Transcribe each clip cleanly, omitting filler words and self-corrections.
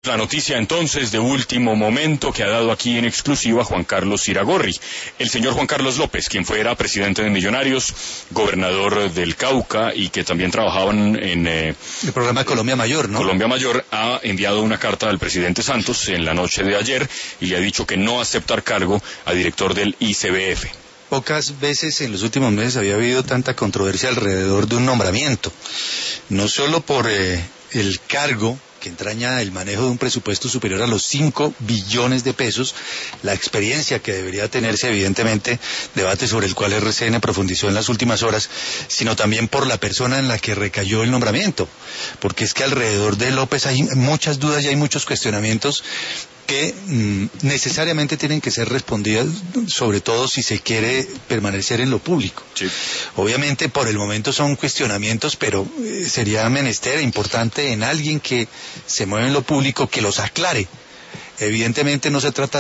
La noticia entonces de último momento que ha dado aquí en exclusiva Juan Carlos Iragorri. El señor Juan Carlos López, quien fuera presidente de Millonarios, gobernador del Cauca y que también trabajaban en el programa Colombia Mayor, ¿no? Colombia Mayor, ha enviado una carta al presidente Santos en la noche de ayer y le ha dicho que no aceptar cargo a director del ICBF. Pocas veces en los últimos meses había habido tanta controversia alrededor de un nombramiento, no solo por el cargo que entraña el manejo de un presupuesto superior a los 5 billones de pesos, la experiencia que debería tenerse, evidentemente, debate sobre el cual RCN profundizó en las últimas horas, sino también por la persona en la que recayó el nombramiento, porque es que alrededor de López hay muchas dudas y hay muchos cuestionamientos que necesariamente tienen que ser respondidas, sobre todo si se quiere permanecer en lo público. Sí. Obviamente por el momento son cuestionamientos, pero sería menester importante en alguien que se mueve en lo público que los aclare. Evidentemente no se trata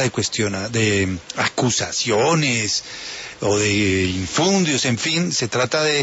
de acusaciones o de infundios, en fin, se trata de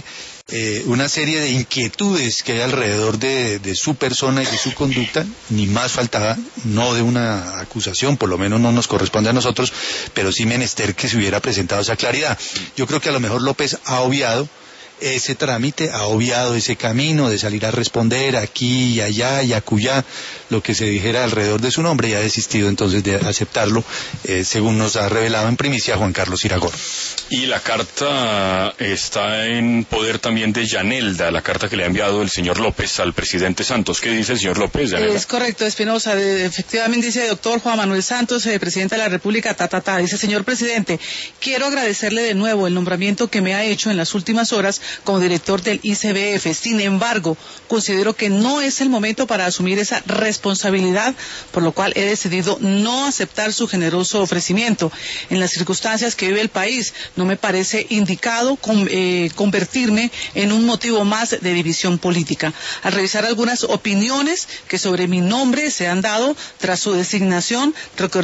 una serie de inquietudes que hay alrededor de su persona y de su conducta, ni más faltaba, no de una acusación, por lo menos no nos corresponde a nosotros, pero sí menester que se hubiera presentado esa claridad. Yo creo que a lo mejor López ha obviado ese trámite, ha obviado ese camino de salir a responder aquí y allá y acullá lo que se dijera alrededor de su nombre y ha desistido entonces de aceptarlo, según nos ha revelado en primicia Juan Carlos Iragorri. Y la carta está en poder también de Yanelda, la carta que le ha enviado el señor López al presidente Santos. ¿Qué dice el señor López, Yanelda? Es correcto, Espinosa. Efectivamente dice doctor Juan Manuel Santos, presidente de la República, Dice, señor presidente, quiero agradecerle de nuevo el nombramiento que me ha hecho en las últimas horas como director del ICBF. Sin embargo, considero que no es el momento para asumir esa responsabilidad, por lo cual he decidido no aceptar su generoso ofrecimiento. En las circunstancias que vive el país, no me parece indicado convertirme en un motivo más de división política. Al revisar algunas opiniones que sobre mi nombre se han dado tras su designación,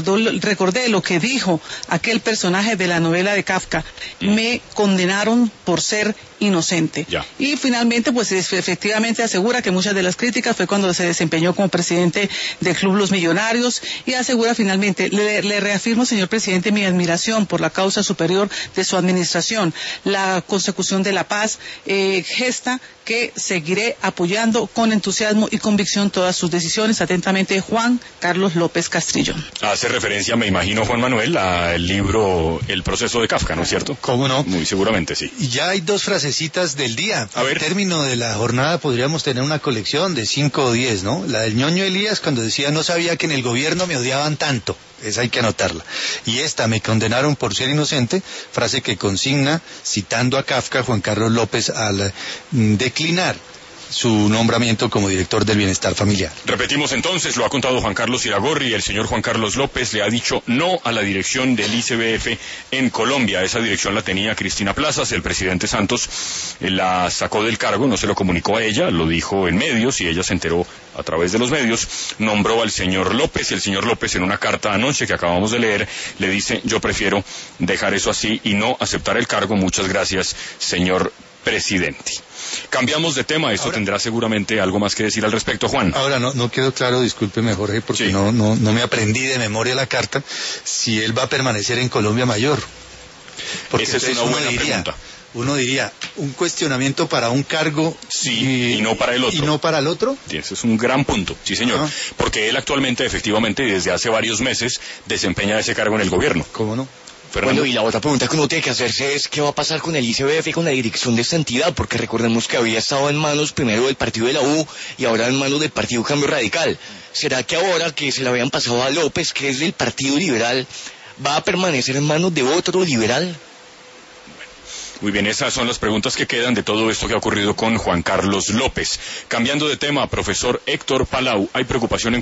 recordé lo que dijo aquel personaje de la novela de Kafka. Me condenaron por ser inocente. Ya. Y finalmente, pues efectivamente asegura que muchas de las críticas fue cuando se desempeñó como presidente del Club Los Millonarios y asegura finalmente, le reafirmo, señor presidente, mi admiración por la causa superior de su administración, la consecución de la paz, gesta que seguiré apoyando con entusiasmo y convicción todas sus decisiones. Atentamente, Juan Carlos López Castrillo. Hace referencia, me imagino, Juan Manuel, al libro El proceso de Kafka, ¿no es cierto? ¿Cómo no? Muy seguramente, sí. Y ya hay dos frasecitas del día. A ver. Al término de la jornada podríamos tener una colección de 5 o 10, ¿no? La del ñoño Elías cuando decía no sabía que en el gobierno me odiaban tanto. Esa hay que anotarla. Y esta, me condenaron por ser inocente, frase que consigna, citando a Kafka, Juan Carlos López al declinar su nombramiento como director del bienestar familiar. Repetimos entonces, lo ha contado Juan Carlos Iragorri, el señor Juan Carlos López le ha dicho no a la dirección del ICBF en Colombia. Esa dirección la tenía Cristina Plazas, el presidente Santos la sacó del cargo, no se lo comunicó a ella, lo dijo en medios y ella se enteró a través de los medios, nombró al señor López y el señor López en una carta anoche que acabamos de leer le dice yo prefiero dejar eso así y no aceptar el cargo, muchas gracias señor presidente. Cambiamos de tema, esto ahora tendrá seguramente algo más que decir al respecto, Juan. Ahora no quedó claro, discúlpeme Jorge, porque sí, no me aprendí de memoria la carta, si él va a permanecer en Colombia Mayor. Porque esa es una buena pregunta. Uno diría, un cuestionamiento para un cargo sí, y no para el otro. ¿Y no para el otro? Sí, ese es un gran punto, sí señor. Porque él actualmente, efectivamente, desde hace varios meses, desempeña ese cargo en el gobierno. ¿Cómo no? Fernando. Bueno, y la otra pregunta que uno tiene que hacerse es qué va a pasar con el ICBF y con la dirección de esta entidad, porque recordemos que había estado en manos primero del partido de la U y ahora en manos del partido Cambio Radical. ¿Será que ahora que se le habían pasado a López, que es del Partido Liberal, va a permanecer en manos de otro liberal? Muy bien, esas son las preguntas que quedan de todo esto que ha ocurrido con Juan Carlos López. Cambiando de tema, profesor Héctor Palau, hay preocupación en